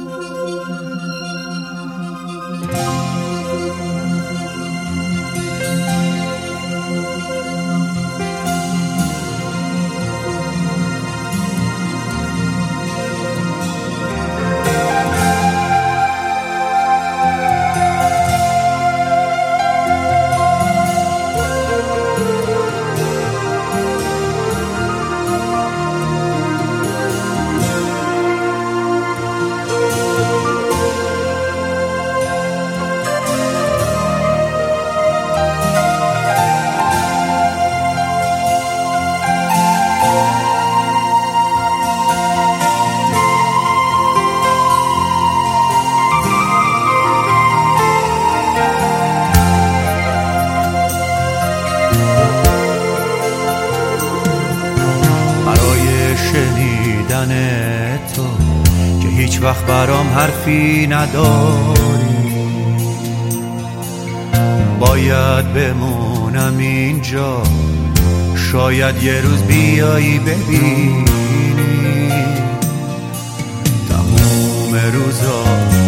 شنیدن تو که هیچ وقت برام حرفی نداری، باید بمونم اینجا، شاید یه روز بیایی ببینی. تموم روزا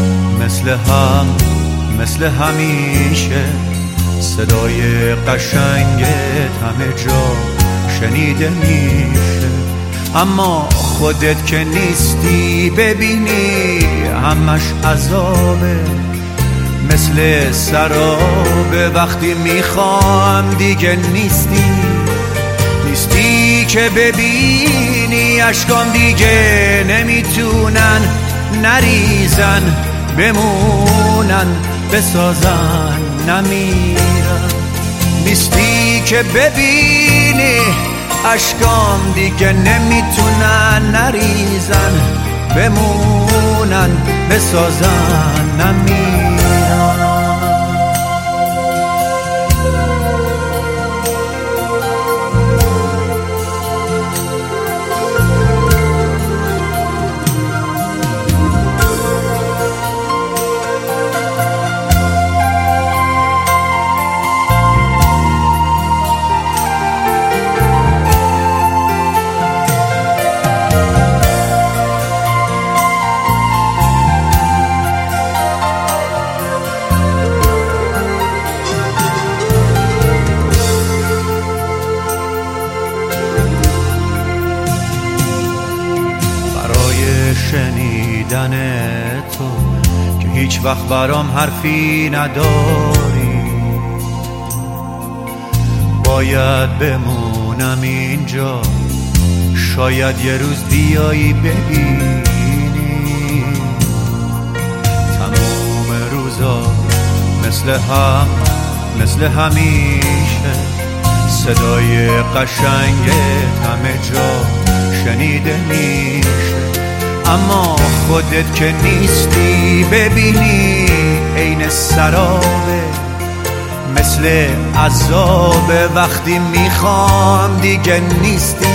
مثل همیشه صدای قشنگت همه جا شنیده میشه، اما خودت که نیستی ببینی همش عذابه، مثل سرابه. وقتی میخوام دیگه نیستی که ببینی اشکام دیگه نمیتونن نریزن، بمونن بسازن نمیرن. نیستی که ببینی اشکام دیگه نمیتونن نریزن، بمونن بسازن نمیرن. شنیدن تو که هیچ وقت برام حرفی نداری، باید بمونم اینجا، شاید یه روز بیایی ببینی. تموم روزا مثل همیشه صدای قشنگت همه جا شنیده میشه، اما خودت که نیستی ببینی عین سرابه، مثل عذابه. وقتی میخوام دیگه نیستی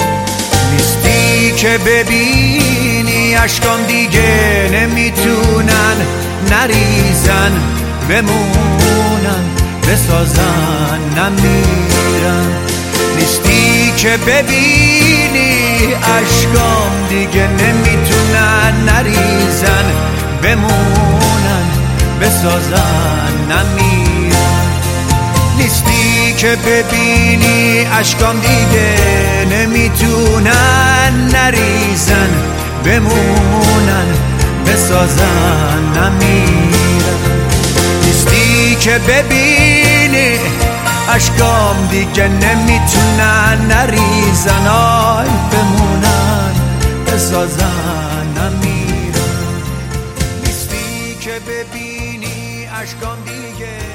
که ببینی اشکام دیگه نمیتونن نریزن، بمونن بسازن نمیرن. نیستی که ببینی اشکام دیگه نمیتونن نریزن، بمونن بسازن نمیرن. نیستی که ببینی اشکام دیگه نمیتونن نریزن، بمونن بسازن نمیرن. نیستی که ببینی اشکام دیگه نمیتونن نریزن، آی بمونن بسازن نمیرن. نیستی که ببینی اشکام دیگه